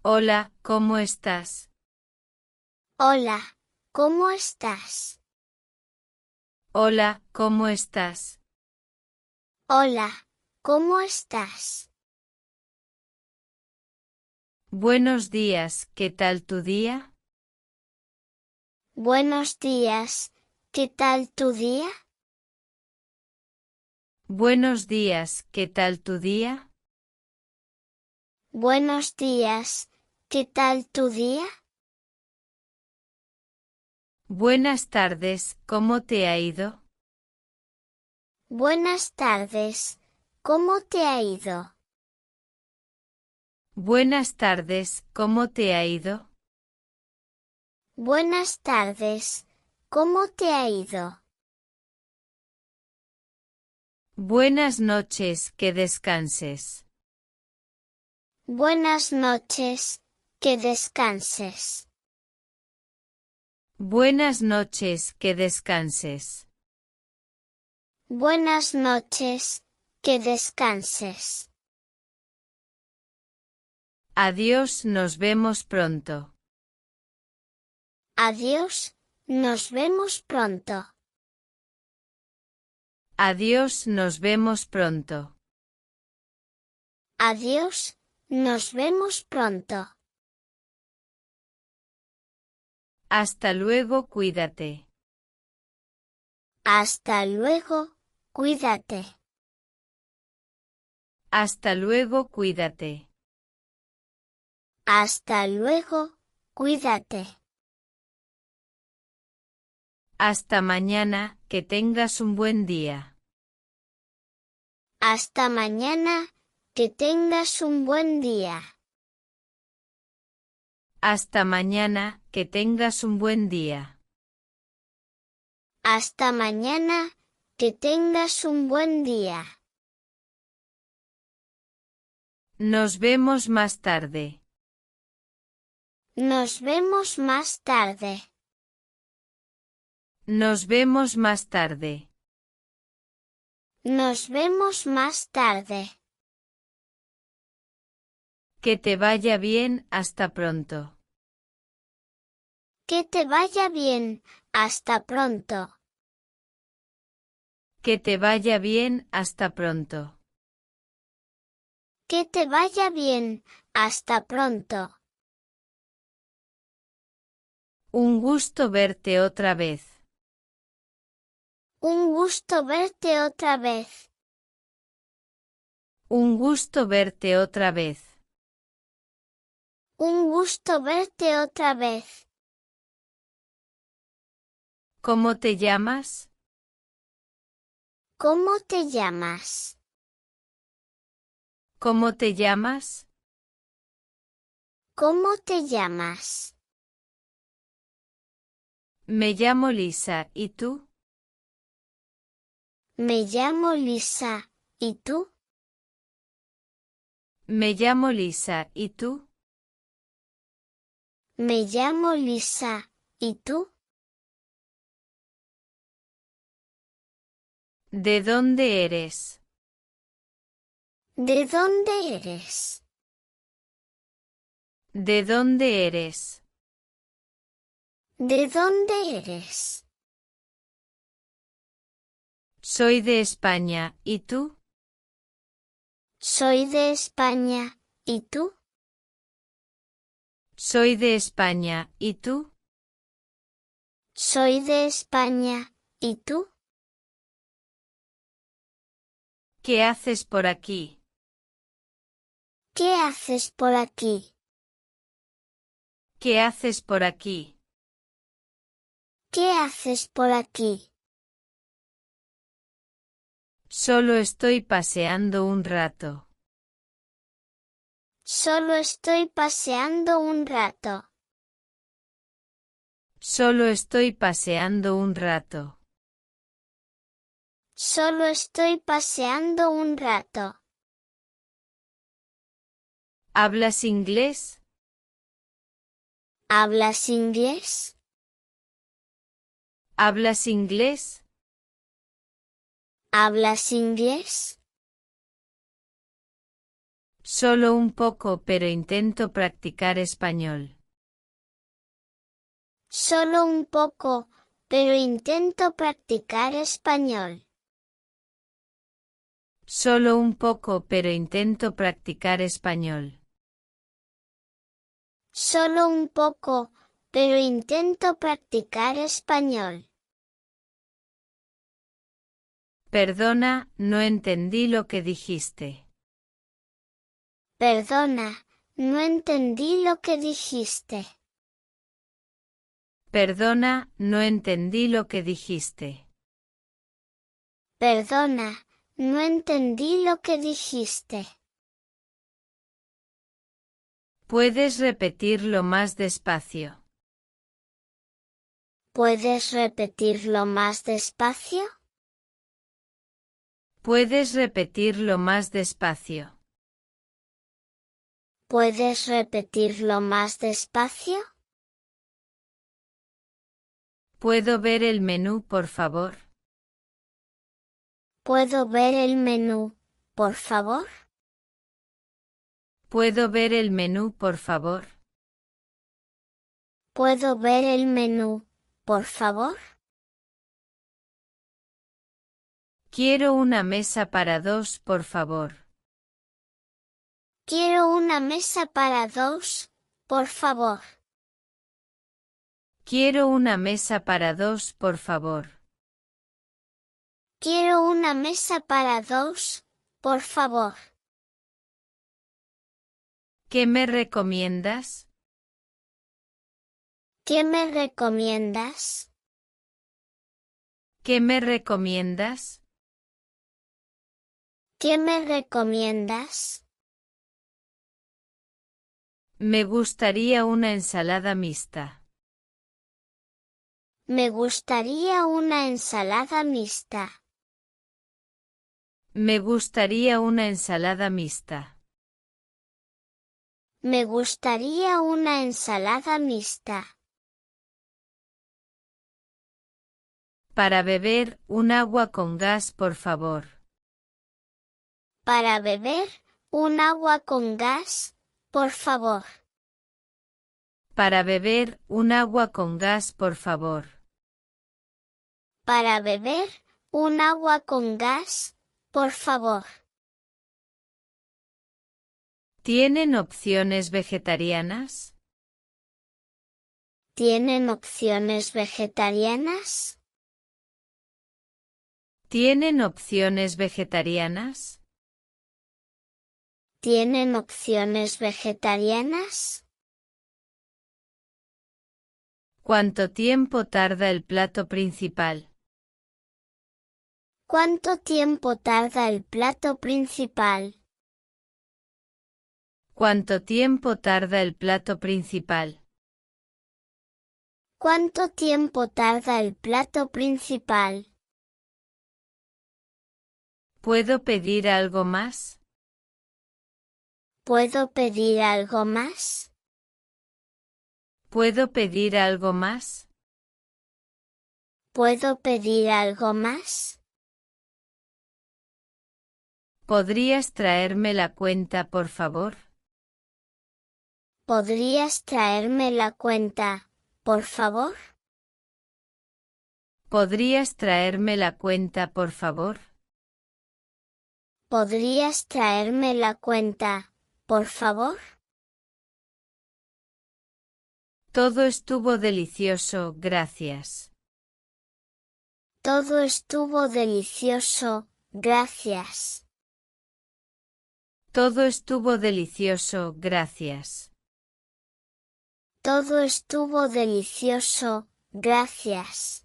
Hola, ¿cómo estás? Hola, ¿cómo estás? Hola, ¿cómo estás? Hola, ¿cómo estás? Buenos días, ¿qué tal tu día? Buenos días, ¿qué tal tu día? Buenos días, ¿qué tal tu día? Buenos días, ¿qué tal tu día? Buenas tardes, ¿cómo te ha ido? Buenas tardes, ¿cómo te ha ido? Buenas tardes, ¿cómo te ha ido? Buenas tardes, ¿cómo te ha ido? Buenas noches, que descanses. Buenas noches, que descanses. Buenas noches, que descanses. Buenas noches, que descanses. Adiós, nos vemos pronto. Adiós, nos vemos pronto. Adiós, nos vemos pronto. Adiós, nos vemos pronto. Hasta luego, cuídate. Hasta luego, cuídate. Hasta luego, cuídate. Hasta luego, cuídate. Hasta mañana, que tengas un buen día. Hasta mañana, que tengas un buen día. Hasta mañana, que tengas un buen día. Hasta mañana, que tengas un buen día. Nos vemos más tarde. Nos vemos más tarde. Nos vemos más tarde. Nos vemos más tarde. Que te vaya bien, hasta pronto. Que te vaya bien, hasta pronto. Que te vaya bien, hasta pronto. Que te vaya bien, hasta pronto. Un gusto verte otra vez. Un gusto verte otra vez. Un gusto verte otra vez. Un gusto verte otra vez. ¿Cómo te llamas? ¿Cómo te llamas? ¿Cómo te llamas? ¿Cómo te llamas? Me llamo Lisa, ¿y tú? Me llamo Lisa, ¿y tú? Me llamo Lisa, ¿y tú? Me llamo Lisa, ¿y tú? ¿De dónde eres? ¿De dónde eres? ¿De dónde eres? ¿De dónde eres? Soy de España, ¿y tú? Soy de España, ¿y tú? Soy de España, ¿y tú? Soy de España, ¿y tú? ¿Qué haces por aquí? ¿Qué haces por aquí? ¿Qué haces por aquí? ¿Qué haces por aquí? Solo estoy paseando un rato. Solo estoy paseando un rato. Solo estoy paseando un rato. Solo estoy paseando un rato. ¿Hablas inglés? ¿Hablas inglés? ¿Hablas inglés? ¿Hablas inglés? Solo un poco, pero intento practicar español. Solo un poco, pero intento practicar español. Solo un poco, pero intento practicar español. Solo un poco, pero intento practicar español. Perdona, no entendí lo que dijiste. Perdona, no entendí lo que dijiste. Perdona, no entendí lo que dijiste. Perdona, no entendí lo que dijiste. ¿Puedes repetirlo más despacio? ¿Puedes repetirlo más despacio? ¿Puedes repetirlo más despacio? ¿Puedes repetirlo más despacio? ¿Puedo ver el menú, por favor? ¿Puedo ver el menú, por favor? ¿Puedo ver el menú, por favor? ¿Puedo ver el menú, por favor? Quiero una mesa para dos, por favor. Quiero una mesa para dos, por favor. Quiero una mesa para dos, por favor. Quiero una mesa para dos, por favor. ¿Qué me recomiendas? ¿Qué me recomiendas? ¿Qué me recomiendas? ¿Qué me recomiendas? Me gustaría una ensalada mixta. Me gustaría una ensalada mixta. Me gustaría una ensalada mixta. Me gustaría una ensalada mixta. Para beber, un agua con gas, por favor. Para beber, un agua con gas, por favor. Para beber, un agua con gas, por favor. Para beber, un agua con gas, por favor. ¿Tienen opciones vegetarianas? ¿Tienen opciones vegetarianas? ¿Tienen opciones vegetarianas? ¿Tienen opciones vegetarianas? ¿Cuánto tiempo tarda el plato principal? ¿Cuánto tiempo tarda el plato principal? ¿Cuánto tiempo tarda el plato principal? ¿Cuánto tiempo tarda el plato principal? ¿Puedo pedir algo más? ¿Puedo pedir algo más? ¿Puedo pedir algo más? ¿Puedo pedir algo más? ¿Podrías traerme la cuenta, por favor? ¿Podrías traerme la cuenta, por favor? ¿Podrías traerme la cuenta, por favor? ¿Podrías traerme la cuenta, por favor? Todo estuvo delicioso, gracias. Todo estuvo delicioso, gracias. Todo estuvo delicioso, gracias. Todo estuvo delicioso, gracias.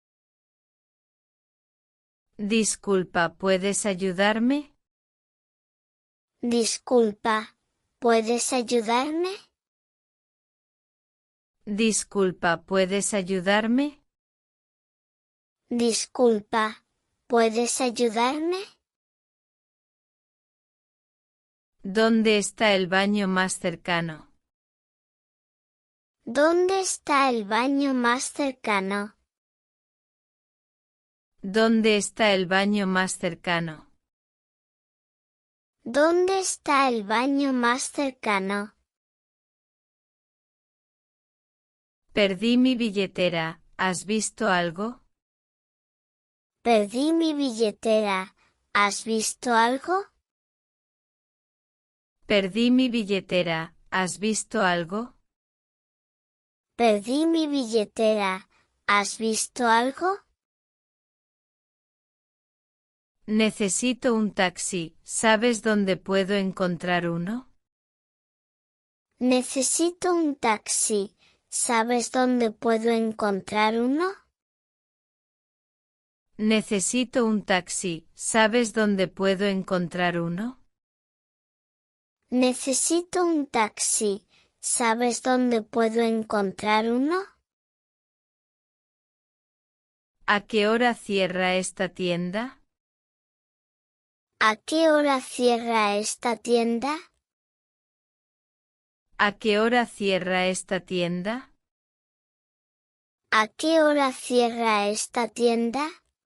Disculpa, ¿puedes ayudarme? Disculpa, ¿puedes ayudarme? Disculpa, ¿puedes ayudarme? Disculpa, ¿puedes ayudarme? ¿Dónde está el baño más cercano? ¿Dónde está el baño más cercano? ¿Dónde está el baño más cercano? ¿Dónde está el baño más cercano? Perdí mi billetera, ¿has visto algo? Perdí mi billetera, ¿has visto algo? Perdí mi billetera, ¿has visto algo? Perdí mi billetera, ¿has visto algo? Necesito un taxi, ¿sabes dónde puedo encontrar uno? Necesito un taxi, ¿sabes dónde puedo encontrar uno? Necesito un taxi, ¿sabes dónde puedo encontrar uno? Necesito un taxi, ¿sabes dónde puedo encontrar uno? ¿A qué hora cierra esta tienda? ¿A qué hora cierra esta tienda? ¿A qué hora cierra esta tienda? ¿A qué hora cierra esta tienda?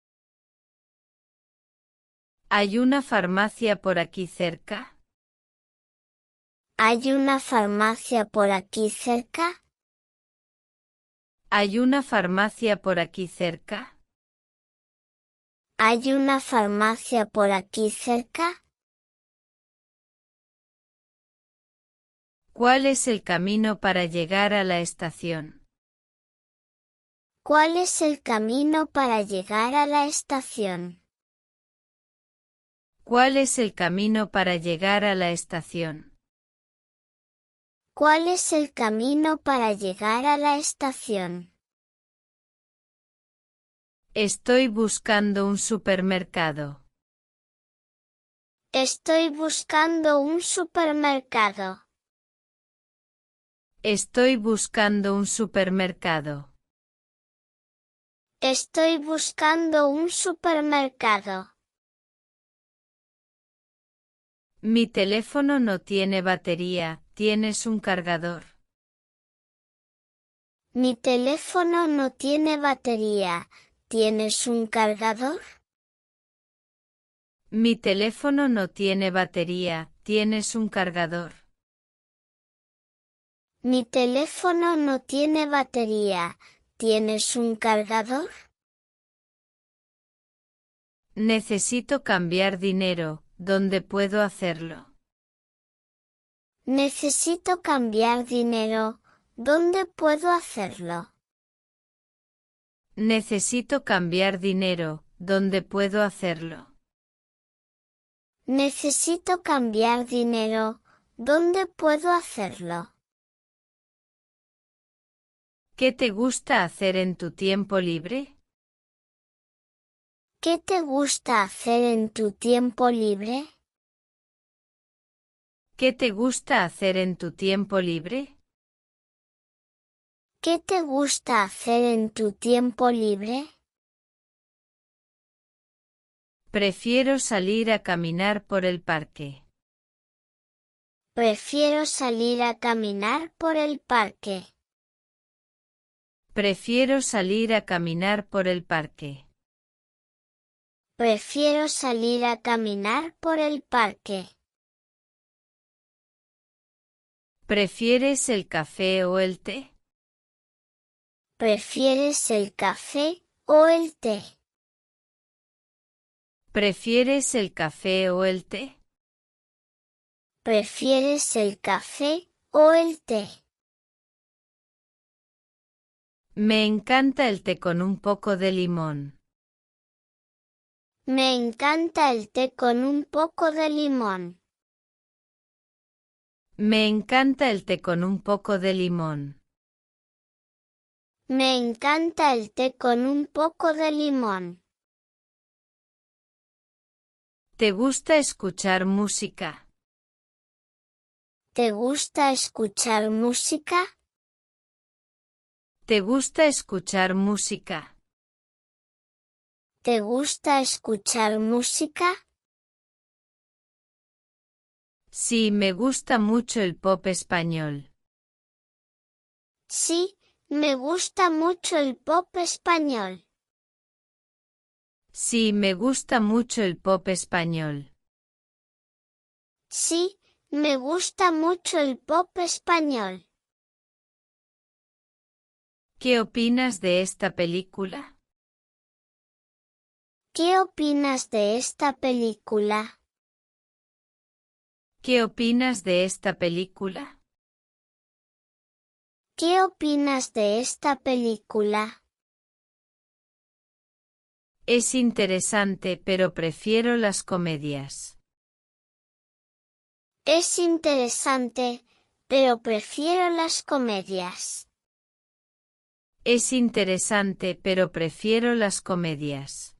¿Hay una farmacia por aquí cerca? ¿Hay una farmacia por aquí cerca? ¿Hay una farmacia por aquí cerca? ¿Hay una farmacia por aquí cerca? ¿Cuál es el camino para llegar a la estación? ¿Cuál es el camino para llegar a la estación? ¿Cuál es el camino para llegar a la estación? ¿Cuál es el camino para llegar a la estación? Estoy buscando un supermercado. Estoy buscando un supermercado. Estoy buscando un supermercado. Estoy buscando un supermercado. Mi teléfono no tiene batería, ¿tienes un cargador? Mi teléfono no tiene batería, ¿tienes un cargador? Mi teléfono no tiene batería, ¿tienes un cargador? Mi teléfono no tiene batería, ¿tienes un cargador? Necesito cambiar dinero, ¿dónde puedo hacerlo? Necesito cambiar dinero, ¿dónde puedo hacerlo? Necesito cambiar dinero, ¿dónde puedo hacerlo? Necesito cambiar dinero, ¿dónde puedo hacerlo? ¿Qué te gusta hacer en tu tiempo libre? ¿Qué te gusta hacer en tu tiempo libre? ¿Qué te gusta hacer en tu tiempo libre? ¿Qué te gusta hacer en tu tiempo libre? Prefiero salir a caminar por el parque. Prefiero salir a caminar por el parque. Prefiero salir a caminar por el parque. Prefiero salir a caminar por el parque. ¿Prefieres el café o el té? ¿Prefieres el café o el té? ¿Prefieres el café o el té? ¿Prefieres el café o el té? Me encanta el té con un poco de limón. Me encanta el té con un poco de limón. Me encanta el té con un poco de limón. Me encanta el té con un poco de limón. ¿Te gusta escuchar música? ¿Te gusta escuchar música? ¿Te gusta escuchar música? ¿Te gusta escuchar música? Sí, me gusta mucho el pop español. Sí, me gusta mucho el pop español. Sí, me gusta mucho el pop español. Sí, me gusta mucho el pop español. ¿Qué opinas de esta película? ¿Qué opinas de esta película? ¿Qué opinas de esta película? ¿Qué opinas de esta película? Es interesante, pero prefiero las comedias. Es interesante, pero prefiero las comedias. Es interesante, pero prefiero las comedias.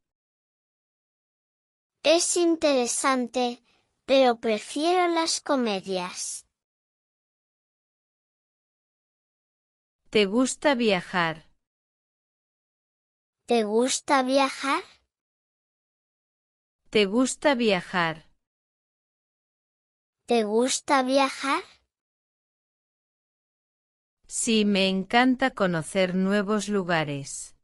Es interesante, pero prefiero las comedias. ¿Te gusta viajar? ¿Te gusta viajar? ¿Te gusta viajar? ¿Te gusta viajar? Sí, me encanta conocer nuevos lugares.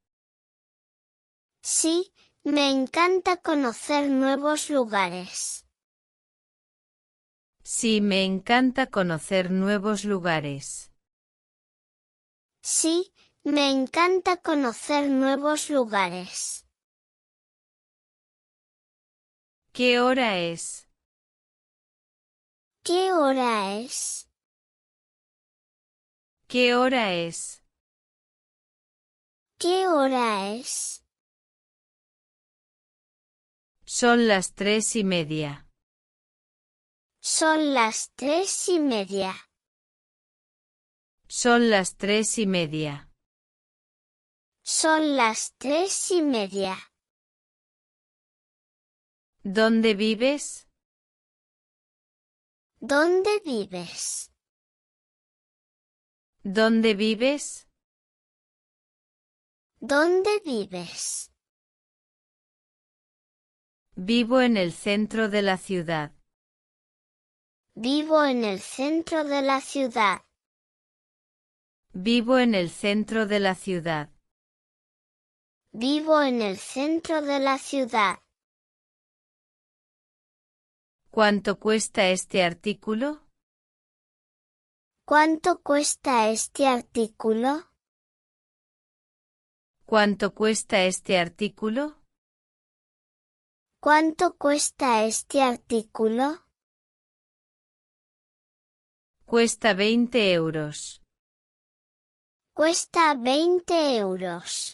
Sí, me encanta conocer nuevos lugares. Sí, me encanta conocer nuevos lugares. Sí, me encanta conocer nuevos lugares. ¿Qué hora es? ¿Qué hora es? ¿Qué hora es? ¿Qué hora es? Son las 3:30. Son las 3:30. Son las 3:30. Son las 3:30. ¿Dónde vives? ¿Dónde vives? ¿Dónde vives? ¿Dónde vives? Vivo en el centro de la ciudad. Vivo en el centro de la ciudad. Vivo en el centro de la ciudad. Vivo en el centro de la ciudad. ¿Cuánto cuesta este artículo? ¿Cuánto cuesta este artículo? ¿Cuánto cuesta este artículo? ¿Cuánto cuesta este artículo? Cuesta 20 euros. Cuesta 20 euros.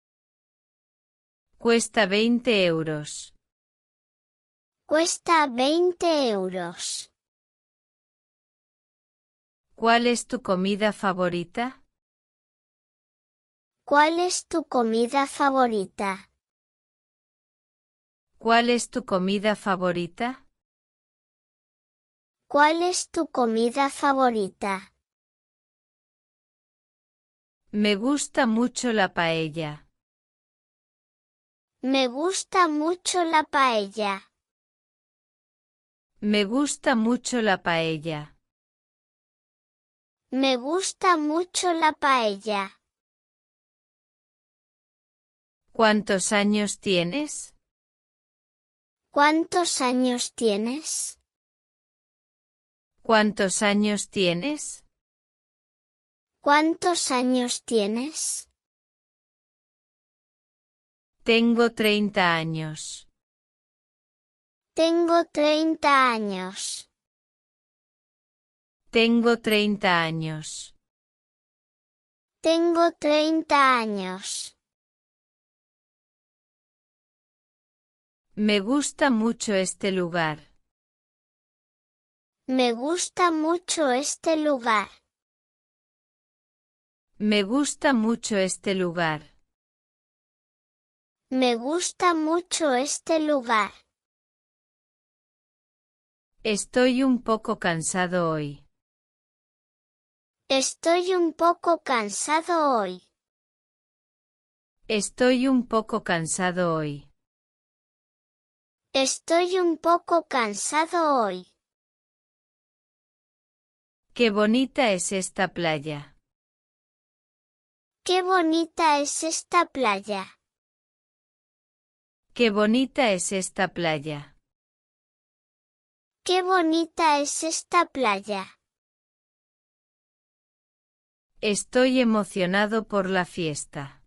Cuesta 20 euros. Cuesta 20 euros. ¿Cuál es tu comida favorita? ¿Cuál es tu comida favorita? ¿Cuál es tu comida favorita? ¿Cuál es tu comida favorita? Me gusta mucho la paella. Me gusta mucho la paella. Me gusta mucho la paella. Me gusta mucho la paella. ¿Cuántos años tienes? ¿Cuántos años tienes? ¿Cuántos años tienes? ¿Cuántos años tienes? Tengo 30 años. Tengo 30 años. Tengo 30 años. Tengo 30 años. Me gusta mucho este lugar. Me gusta mucho este lugar. Me gusta mucho este lugar. Me gusta mucho este lugar. Estoy un poco cansado hoy. Estoy un poco cansado hoy. Estoy un poco cansado hoy. Estoy un poco cansado hoy. Qué bonita es esta playa. Qué bonita es esta playa. Qué bonita es esta playa. ¡Qué bonita es esta playa! Estoy emocionado por la fiesta.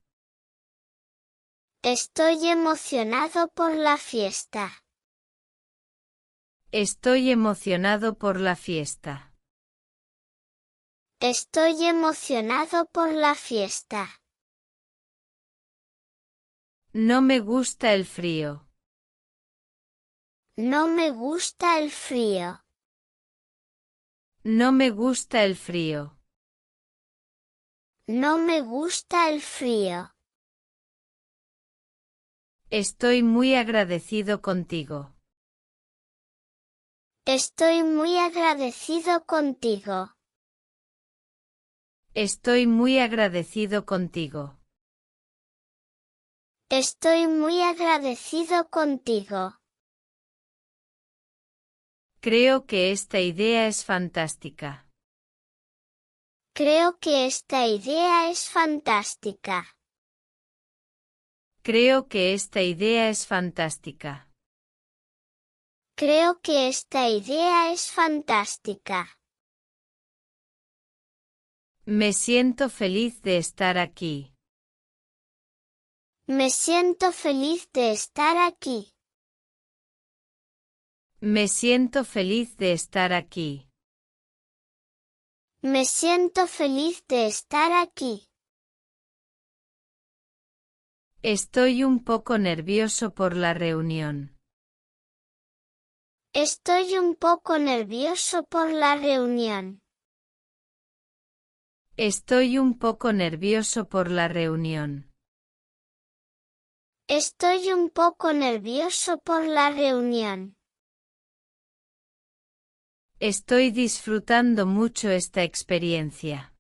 Estoy emocionado por la fiesta. Estoy emocionado por la fiesta. Estoy emocionado por la fiesta. No me gusta el frío. No me gusta el frío. No me gusta el frío. No me gusta el frío. Estoy muy agradecido contigo. Estoy muy agradecido contigo. Estoy muy agradecido contigo. Estoy muy agradecido contigo. Creo que esta idea es fantástica. Creo que esta idea es fantástica. Creo que esta idea es fantástica. Creo que esta idea es fantástica. Me siento feliz de estar aquí. Me siento feliz de estar aquí. Me siento feliz de estar aquí. Me siento feliz de estar aquí. Estoy un poco nervioso por la reunión. Estoy un poco nervioso por la reunión. Estoy un poco nervioso por la reunión. Estoy un poco nervioso por la reunión. Estoy disfrutando mucho esta experiencia.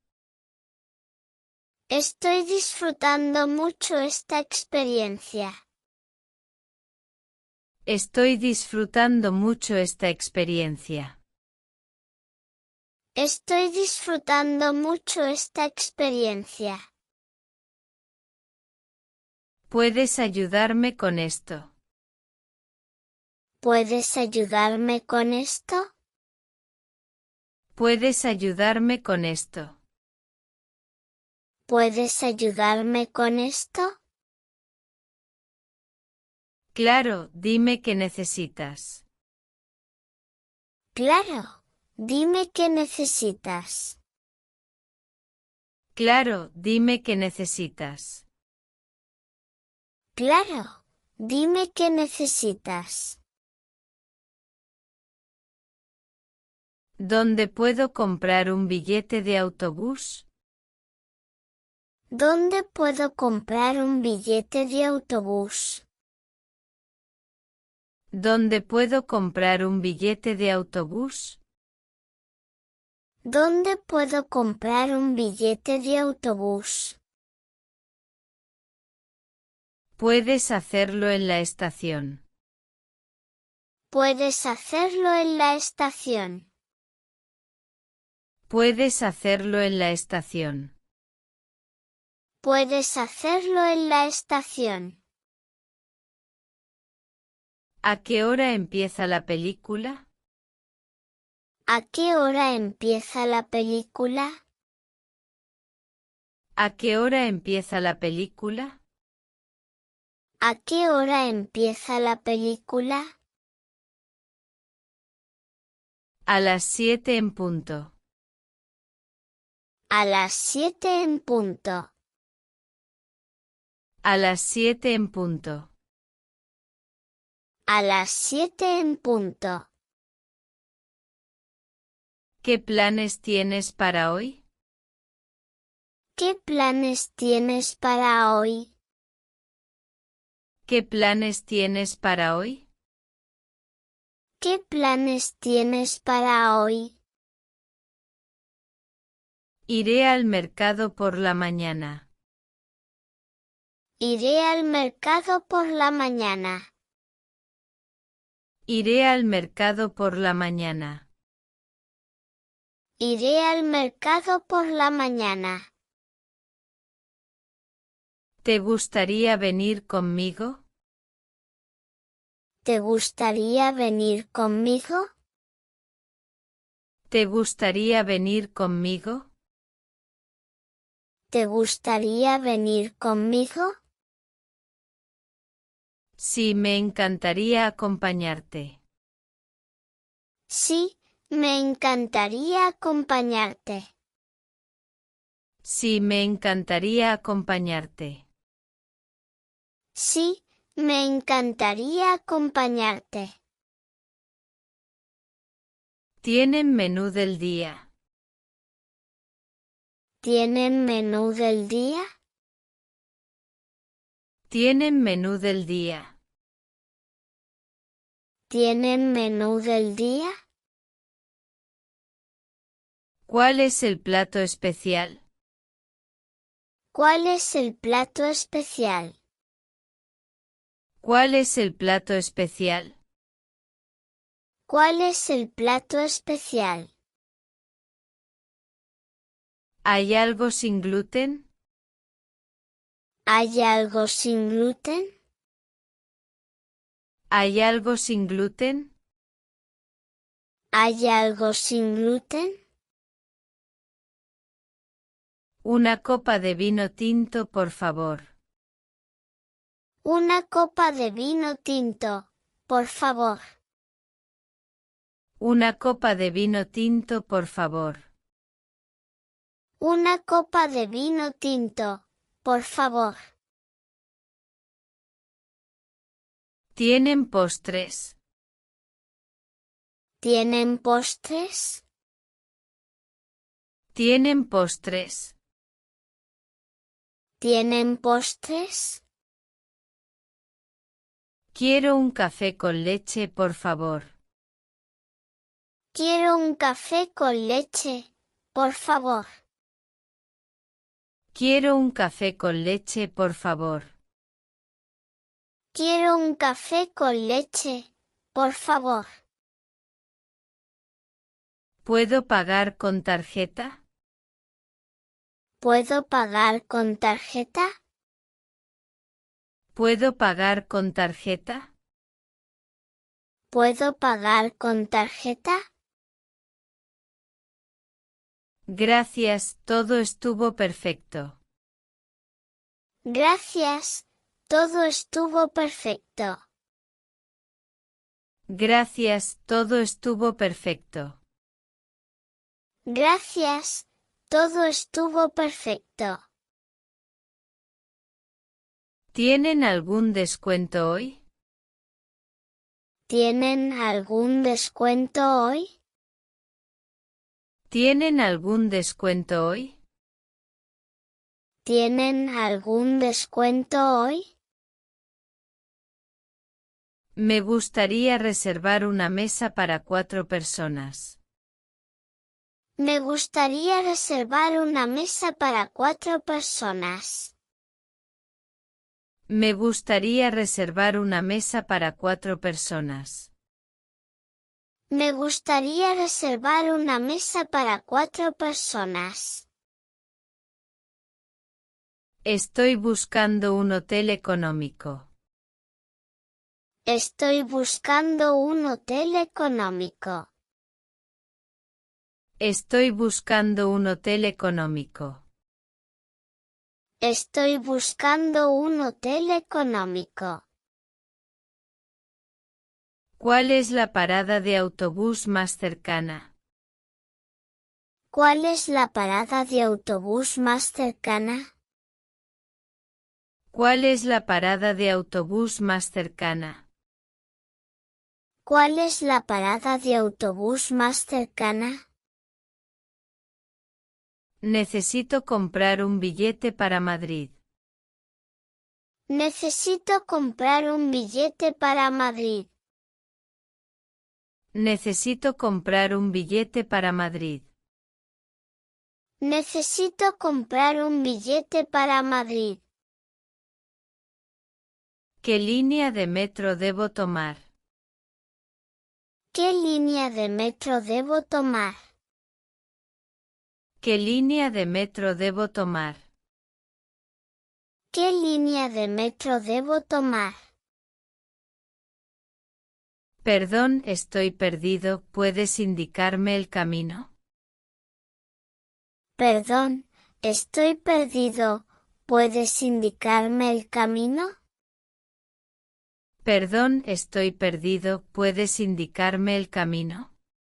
Estoy disfrutando mucho esta experiencia. Estoy disfrutando mucho esta experiencia. Estoy disfrutando mucho esta experiencia. ¿Puedes ayudarme con esto? ¿Puedes ayudarme con esto? ¿Puedes ayudarme con esto? ¿Puedes ayudarme con esto? Claro, dime qué necesitas. Claro, dime qué necesitas. Claro, dime qué necesitas. Claro, dime qué necesitas. ¿Dónde puedo comprar un billete de autobús? ¿Dónde puedo comprar un billete de autobús? ¿Dónde puedo comprar un billete de autobús? ¿Dónde puedo comprar un billete de autobús? Puedes hacerlo en la estación. Puedes hacerlo en la estación. Puedes hacerlo en la estación. Puedes hacerlo en la estación. ¿A qué hora empieza la película? ¿A qué hora empieza la película? ¿A qué hora empieza la película? ¿A qué hora empieza la película? A las 7 en punto. A las 7 en punto. A las 7 en punto. A las 7 en punto. ¿Qué planes tienes para hoy? ¿Qué planes tienes para hoy? ¿Qué planes tienes para hoy? ¿Qué planes tienes para hoy? Iré al mercado por la mañana. Iré al mercado por la mañana. Iré al mercado por la mañana. Iré al mercado por la mañana. ¿Te gustaría venir conmigo? ¿Te gustaría venir conmigo? ¿Te gustaría venir conmigo? ¿Te gustaría venir conmigo? Sí, me encantaría acompañarte. Sí, me encantaría acompañarte. Sí, me encantaría acompañarte. Sí, me encantaría acompañarte. ¿Tienen menú del día? ¿Tienen menú del día? ¿Tienen menú del día? ¿Tienen menú del día? ¿Cuál es el plato especial? ¿Cuál es el plato especial? ¿Cuál es el plato especial? ¿Cuál es el plato especial? ¿Hay algo sin gluten? ¿Hay algo sin gluten? ¿Hay algo sin gluten? ¿Hay algo sin gluten? Una copa de vino tinto, por favor. Una copa de vino tinto, por favor. Una copa de vino tinto, por favor. Una copa de vino tinto, por favor. ¿Tienen postres? ¿Tienen postres? ¿Tienen postres? ¿Tienen postres? Quiero un café con leche, por favor. Quiero un café con leche, por favor. Quiero un café con leche, por favor. Quiero un café con leche, por favor. ¿Puedo pagar con tarjeta? ¿Puedo pagar con tarjeta? ¿Puedo pagar con tarjeta? ¿Puedo pagar con tarjeta? Gracias, todo estuvo perfecto. Gracias, todo estuvo perfecto. Gracias, todo estuvo perfecto. Gracias, todo estuvo perfecto. ¿Tienen algún descuento hoy? ¿Tienen algún descuento hoy? ¿Tienen algún descuento hoy? ¿Tienen algún descuento hoy? Me gustaría reservar una mesa para 4 personas. Me gustaría reservar una mesa para 4 personas. Me gustaría reservar una mesa para 4 personas. Me gustaría reservar una mesa para 4 personas. Estoy buscando un hotel económico. Estoy buscando un hotel económico. Estoy buscando un hotel económico. Estoy buscando un hotel económico. ¿Cuál es la parada de autobús más cercana? ¿Cuál es la parada de autobús más cercana? ¿Cuál es la parada de autobús más cercana? ¿Cuál es la parada de autobús más cercana? Necesito comprar un billete para Madrid. Necesito comprar un billete para Madrid. Necesito comprar un billete para Madrid. Necesito comprar un billete para Madrid. ¿Qué línea de metro debo tomar? ¿Qué línea de metro debo tomar? ¿Qué línea de metro debo tomar? ¿Qué línea de metro debo tomar? Perdón, estoy perdido, ¿puedes indicarme el camino? Perdón, estoy perdido, ¿puedes indicarme el camino? Perdón, estoy perdido, ¿puedes indicarme el camino?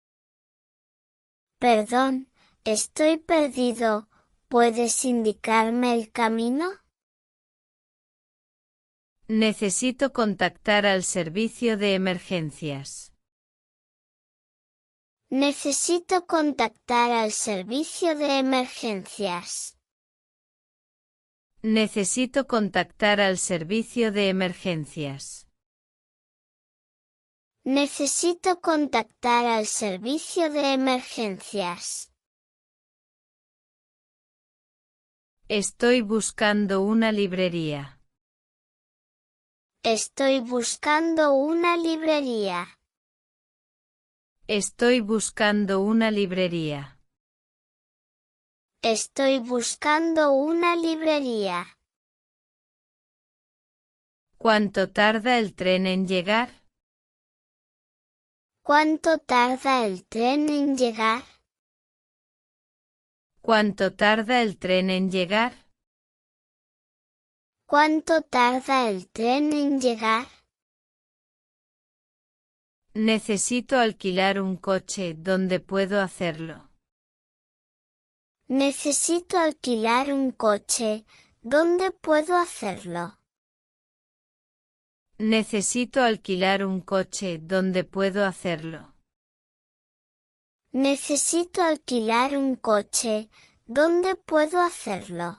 Perdón, estoy perdido, ¿puedes indicarme el camino? Necesito contactar al servicio de emergencias. Necesito contactar al servicio de emergencias. Necesito contactar al servicio de emergencias. Necesito contactar al servicio de emergencias. Estoy buscando una librería. Estoy buscando una librería. Estoy buscando una librería. Estoy buscando una librería. ¿Cuánto tarda el tren en llegar? ¿Cuánto tarda el tren en llegar? ¿Cuánto tarda el tren en llegar? ¿Cuánto tarda el tren en llegar? Necesito alquilar un coche, ¿dónde puedo hacerlo? Necesito alquilar un coche, ¿dónde puedo hacerlo? Necesito alquilar un coche, ¿dónde puedo hacerlo? Necesito alquilar un coche, ¿dónde puedo hacerlo?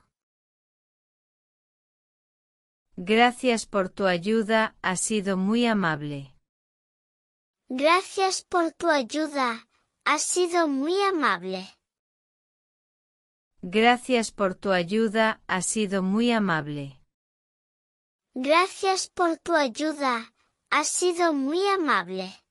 Gracias por tu ayuda, has sido muy amable. Gracias por tu ayuda, has sido muy amable. Gracias por tu ayuda, has sido muy amable. Gracias por tu ayuda, has sido muy amable.